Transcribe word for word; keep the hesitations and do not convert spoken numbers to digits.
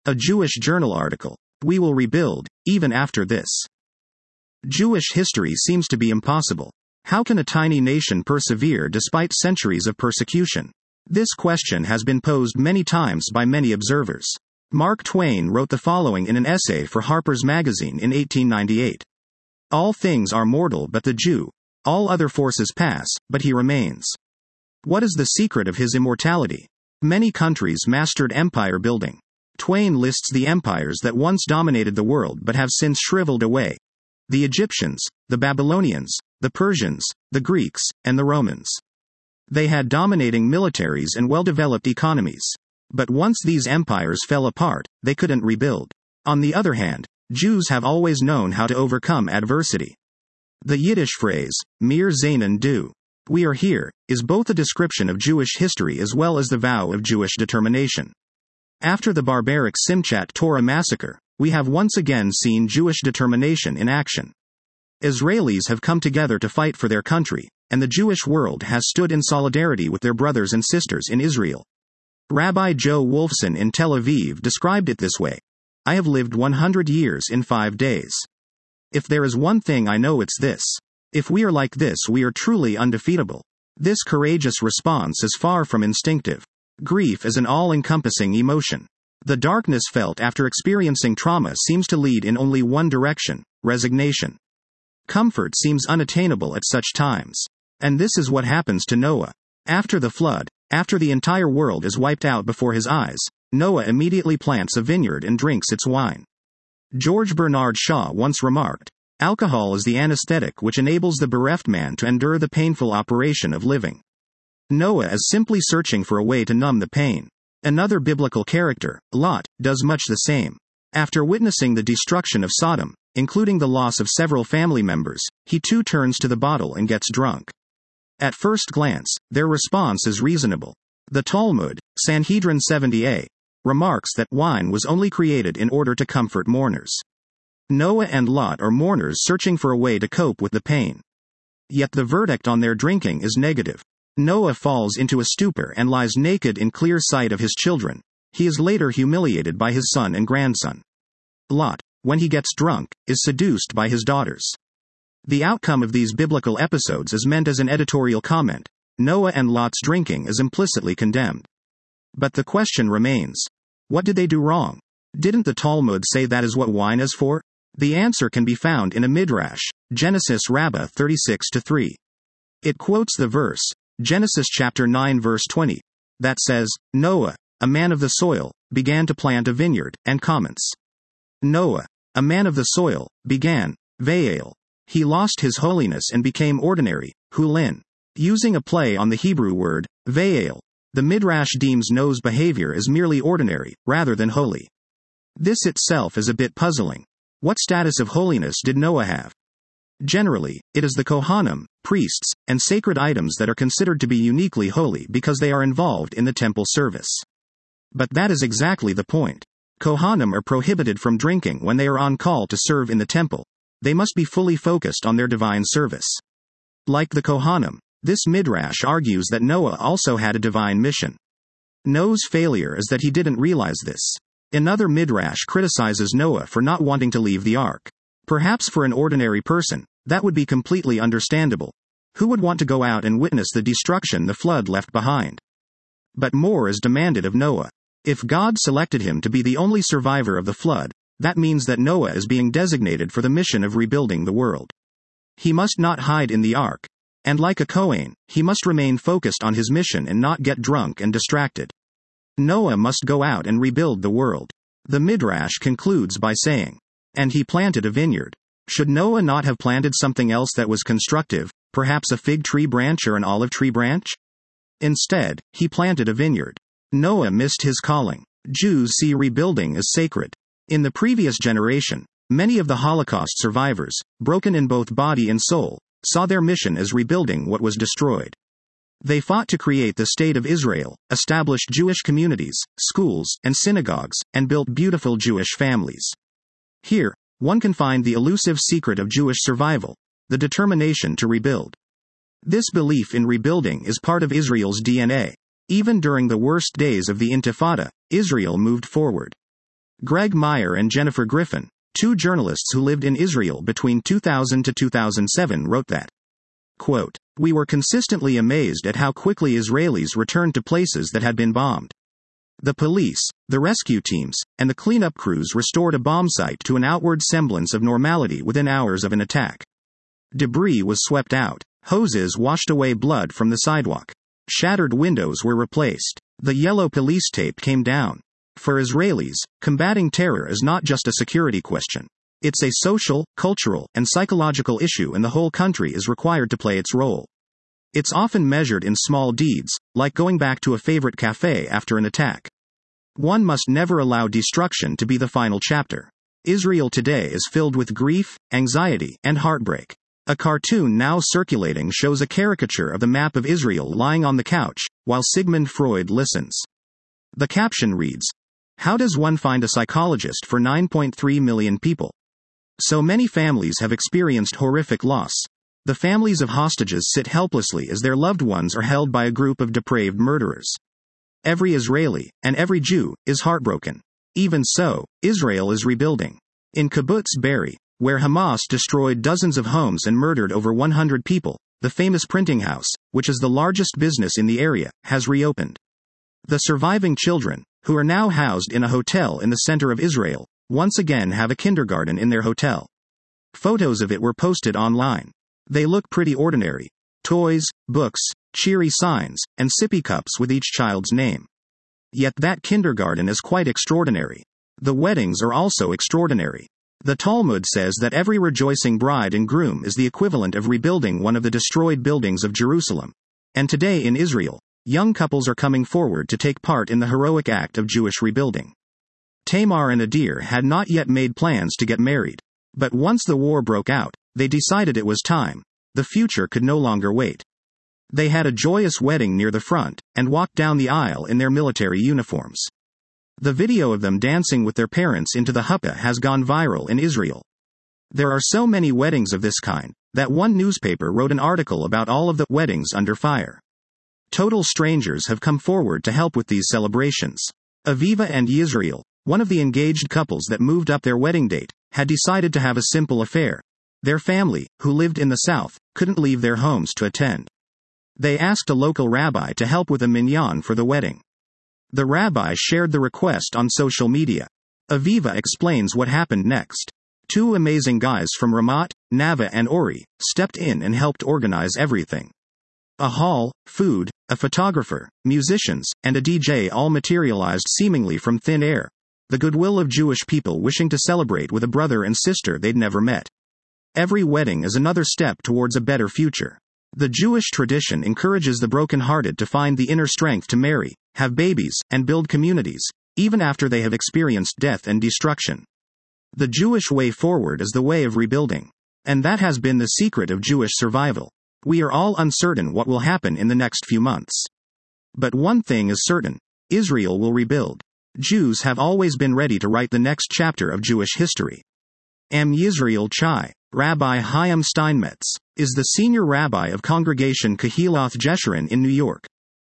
A Jewish journal article. We will rebuild, even after this. Jewish history seems to be impossible. How can a tiny nation persevere despite centuries of persecution? This question has been posed many times by many observers. Mark Twain wrote the following in an essay for Harper's Magazine in eighteen ninety-eight. All things are mortal but the Jew. All other forces pass, but he remains. What is the secret of his immortality? Many countries mastered empire building. Twain lists the empires that once dominated the world but have since shriveled away. The Egyptians, the Babylonians, the Persians, the Greeks, and the Romans. They had dominating militaries and well-developed economies. But once these empires fell apart, they couldn't rebuild. On the other hand, Jews have always known how to overcome adversity. The Yiddish phrase, Mir Zainen du, we are here, is both a description of Jewish history as well as the vow of Jewish determination. After the barbaric Simchat Torah massacre, we have once again seen Jewish determination in action. Israelis have come together to fight for their country, and the Jewish world has stood in solidarity with their brothers and sisters in Israel. Rabbi Joe Wolfson in Tel Aviv described it this way. I have lived one hundred years in five days. If there is one thing I know, it's this. If we are like this, we are truly undefeatable. This courageous response is far from instinctive. Grief is an all-encompassing emotion. The darkness felt after experiencing trauma seems to lead in only one direction: resignation. Comfort seems unattainable at such times. And this is what happens to Noah. After the flood, after the entire world is wiped out before his eyes, Noah immediately plants a vineyard and drinks its wine. George Bernard Shaw once remarked, alcohol is the anesthetic which enables the bereft man to endure the painful operation of living. Noah is simply searching for a way to numb the pain. Another biblical character, Lot, does much the same. After witnessing the destruction of Sodom, including the loss of several family members, he too turns to the bottle and gets drunk. At first glance, their response is reasonable. The Talmud, Sanhedrin seventy a, remarks that wine was only created in order to comfort mourners. Noah and Lot are mourners searching for a way to cope with the pain. Yet the verdict on their drinking is negative. Noah falls into a stupor and lies naked in clear sight of his children. He is later humiliated by his son and grandson. Lot, when he gets drunk, is seduced by his daughters. The outcome of these biblical episodes is meant as an editorial comment. Noah and Lot's drinking is implicitly condemned. But the question remains. What did they do wrong? Didn't the Talmud say that is what wine is for? The answer can be found in a midrash, Genesis Rabbah thirty-six to three. It quotes the verse, Genesis chapter nine verse twenty, that says, Noah, a man of the soil, began to plant a vineyard, and comments. Noah, a man of the soil, began, Vael. He lost his holiness and became ordinary, Hulin. Using a play on the Hebrew word, Vael, the Midrash deems Noah's behavior as merely ordinary, rather than holy. This itself is a bit puzzling. What status of holiness did Noah have? Generally, it is the Kohanim, priests, and sacred items that are considered to be uniquely holy because they are involved in the temple service. But that is exactly the point. Kohanim are prohibited from drinking when they are on call to serve in the temple. They must be fully focused on their divine service. Like the Kohanim, this midrash argues that Noah also had a divine mission. Noah's failure is that he didn't realize this. Another midrash criticizes Noah for not wanting to leave the ark. Perhaps for an ordinary person, that would be completely understandable. Who would want to go out and witness the destruction the flood left behind? But more is demanded of Noah. If God selected him to be the only survivor of the flood, that means that Noah is being designated for the mission of rebuilding the world. He must not hide in the ark. And like a Kohen, he must remain focused on his mission and not get drunk and distracted. Noah must go out and rebuild the world. The Midrash concludes by saying, and he planted a vineyard. Should Noah not have planted something else that was constructive, perhaps a fig tree branch or an olive tree branch? Instead, he planted a vineyard. Noah missed his calling. Jews see rebuilding as sacred. In the previous generation, many of the Holocaust survivors, broken in both body and soul, saw their mission as rebuilding what was destroyed. They fought to create the state of Israel, established Jewish communities, schools, and synagogues, and built beautiful Jewish families. Here, one can find the elusive secret of Jewish survival, the determination to rebuild. This belief in rebuilding is part of Israel's D N A. Even during the worst days of the Intifada, Israel moved forward. Greg Meyer and Jennifer Griffin, two journalists who lived in Israel between two thousand to two thousand seven, wrote that, quote, "We were consistently amazed at how quickly Israelis returned to places that had been bombed. The police, the rescue teams, and the cleanup crews restored a bomb site to an outward semblance of normality within hours of an attack. Debris was swept out. Hoses washed away blood from the sidewalk. Shattered windows were replaced. The yellow police tape came down. For Israelis, combating terror is not just a security question. It's a social, cultural, and psychological issue, and the whole country is required to play its role. It's often measured in small deeds, like going back to a favorite cafe after an attack. One must never allow destruction to be the final chapter. Israel today is filled with grief, anxiety, and heartbreak. A cartoon now circulating shows a caricature of the map of Israel lying on the couch, while Sigmund Freud listens. The caption reads, "How does one find a psychologist for nine point three million people? So many families have experienced horrific loss. The families of hostages sit helplessly as their loved ones are held by a group of depraved murderers. Every Israeli, and every Jew, is heartbroken. Even so, Israel is rebuilding. In Kibbutz Be'eri, where Hamas destroyed dozens of homes and murdered over one hundred people, the famous printing house, which is the largest business in the area, has reopened. The surviving children, who are now housed in a hotel in the center of Israel, once again have a kindergarten in their hotel. Photos of it were posted online. They look pretty ordinary. Toys, books, cheery signs, and sippy cups with each child's name. Yet that kindergarten is quite extraordinary. The weddings are also extraordinary. The Talmud says that every rejoicing bride and groom is the equivalent of rebuilding one of the destroyed buildings of Jerusalem. And today in Israel, young couples are coming forward to take part in the heroic act of Jewish rebuilding. Tamar and Adir had not yet made plans to get married. But once the war broke out, they decided it was time. The future could no longer wait. They had a joyous wedding near the front, and walked down the aisle in their military uniforms. The video of them dancing with their parents into the huppah has gone viral in Israel. There are so many weddings of this kind, that one newspaper wrote an article about all of the weddings under fire. Total strangers have come forward to help with these celebrations. Aviva and Yisrael, one of the engaged couples that moved up their wedding date, had decided to have a simple affair. Their family, who lived in the south, couldn't leave their homes to attend. They asked a local rabbi to help with a minyan for the wedding. The rabbi shared the request on social media. Aviva explains what happened next. Two amazing guys from Ramat, Nava and Ori, stepped in and helped organize everything. A hall, food, a photographer, musicians, and a D J all materialized seemingly from thin air. The goodwill of Jewish people wishing to celebrate with a brother and sister they'd never met. Every wedding is another step towards a better future. The Jewish tradition encourages the brokenhearted to find the inner strength to marry, have babies, and build communities, even after they have experienced death and destruction. The Jewish way forward is the way of rebuilding. And that has been the secret of Jewish survival. We are all uncertain what will happen in the next few months. But one thing is certain: Israel will rebuild. Jews have always been ready to write the next chapter of Jewish history. Am Yisrael Chai, Rabbi Chaim Steinmetz, is the senior rabbi of Congregation Kehilath Jeshurun in New York.